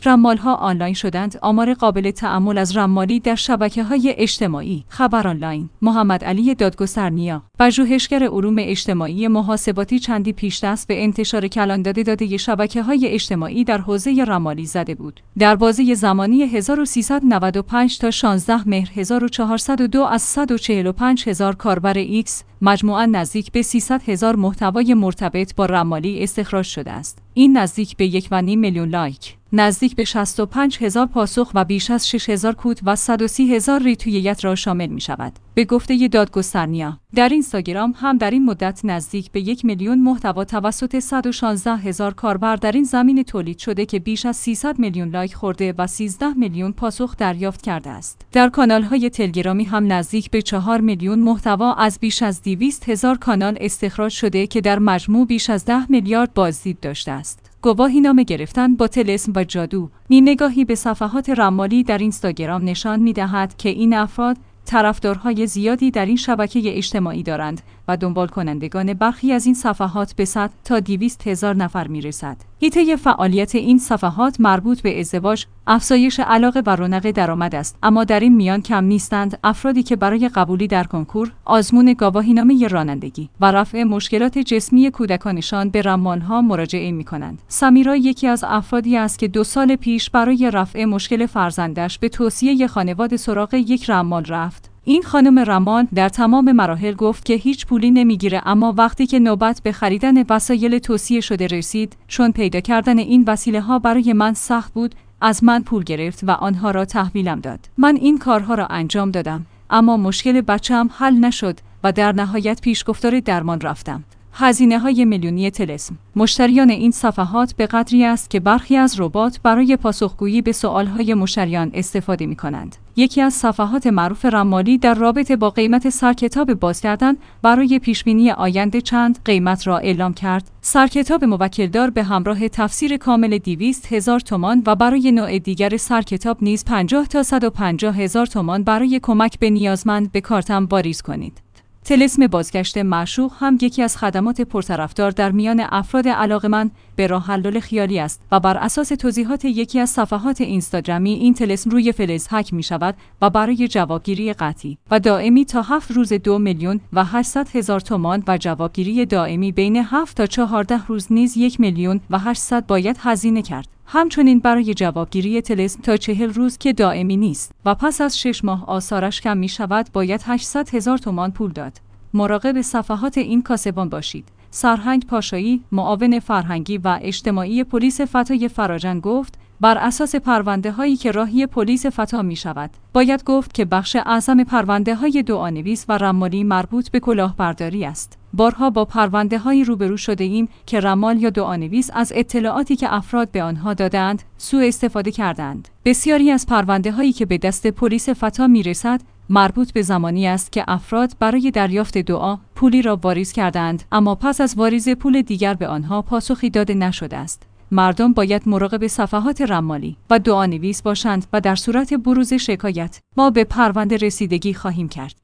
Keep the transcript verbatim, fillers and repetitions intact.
رمال‌ها آنلاین شدند. آمار قابل تأمل از رمالی در شبکه‌های اجتماعی. خبر آنلاین. محمد علی دادگسترنیا، پژوهشگر علوم اجتماعی محاسباتی، چندی پیش‌دست به انتشار کلانداد داده شبکه‌های اجتماعی در حوزه رمالی زده بود. در بازه زمانی هزار و سیصد و نود و پنج تا شانزده مهر هزار و چهارصد و دو از صد و چهل و پنج هزار کاربر ایکس، مجموعاً نزدیک به سیصد هزار محتوای مرتبط با رمالی استخراج شده است. این نزدیک به یک و نیم میلیون لایک، نزدیک به شصت و پنج هزار پاسخ و بیش از شش هزار کوت و صد و سی هزار ریتوییت را شامل می شود. به گفته دادگسترنیا، در اینستاگرام هم در این مدت نزدیک به یک میلیون محتوا توسط صد و شانزده هزار کاربر در این زمینه تولید شده که بیش از سیصد میلیون لایک خورده و سیزده میلیون پاسخ دریافت کرده است. در کانال‌های تلگرامی هم نزدیک به چهار میلیون محتوا از بیش از دویست هزار کانال استخراج شده که در مجموع بیش از ده میلیارد بازدید داشته است. گواهی نامه گرفتن با طلسم و جادو. نیم نگاهی به صفحات رمالی در اینستاگرام نشان می‌دهد که این افراد طرفدارهای زیادی در این شبکه اجتماعی دارند و دنبال کنندگان برخی از این صفحات به صد تا دویست هزار نفر می‌رسد. حیطه فعالیت این صفحات مربوط به ازدواج، افزایش علاقه و رونق درآمد است، اما در این میان کم نیستند افرادی که برای قبولی در کنکور، آزمون گواهینامه رانندگی و رفع مشکلات جسمی کودکانشان به رمال‌ها مراجعه می‌کنند. سمیرا یکی از افرادی است که دو سال پیش برای رفع مشکل فرزندش به توصیه خانواده سراغ یک رمال رفت. این خانم رمال در تمام مراحل گفت که هیچ پولی نمیگیره، اما وقتی که نوبت به خریدن وسایل توصیه شده رسید، چون پیدا کردن این وسیله ها برای من سخت بود، از من پول گرفت و آنها را تحویلم داد. من این کارها را انجام دادم، اما مشکل بچه‌ام حل نشد و در نهایت پیشگفتار درمان رفتم. هزینه های میلیونی طلسم. مشتریان این صفحات به قدری است که برخی از ربات برای پاسخگویی به سوالهای مشتریان استفاده می کنند. یکی از صفحات معروف رمالی در رابطه با قیمت سرکتاب باز کردن برای پیشبینی آینده چند قیمت را اعلام کرد. سرکتاب موکلدار به همراه تفسیر کامل دویست هزار تومان و برای نوع دیگر سرکتاب نیز پنجاه تا صد و پنجاه هزار تومان برای کمک به نیازمند به کارتم واریز کنید. طلسم بازگشت معشوق هم یکی از خدمات پرطرفدار در میان افراد علاقه‌مند به راه حل خیالی است و بر اساس توضیحات یکی از صفحات اینستاگرامی این طلسم روی فلز حک می شود و برای جوابگیری قطعی و دائمی تا هفت روز دو میلیون و هشتصد هزار تومان و جوابگیری دائمی بین هفت تا چهارده روز نیز یک میلیون و هشتصد باید هزینه کرد. همچنین برای جوابگیری طلسم تا چهل روز که دائمی نیست و پس از شش ماه آثارش کم می شود باید هشتصد هزار تومان پول داد. مراقب صفحات این کاسبان باشید. سرهنگ پاشایی، معاون فرهنگی و اجتماعی پلیس فتای فراجن گفت بر اساس پرونده هایی که راهی پلیس فتا می شود، باید گفت که بخش اعظم پرونده های دعانویس و رمالی مربوط به کلاهبرداری است. بارها با پرونده هایی روبرو شده ایم که رمال یا دعانویس از اطلاعاتی که افراد به آنها دادند سوء استفاده کردند. بسیاری از پرونده هایی که به دست پلیس فتا می رسد مربوط به زمانی است که افراد برای دریافت دعا پولی را واریز کردند، اما پس از واریز پول دیگر به آنها پاسخی داده نشده است. مردم باید مراقب صفحات رمالی و دعانویس باشند و در صورت بروز شکایت ما به پرونده رسیدگی خواهیم کرد.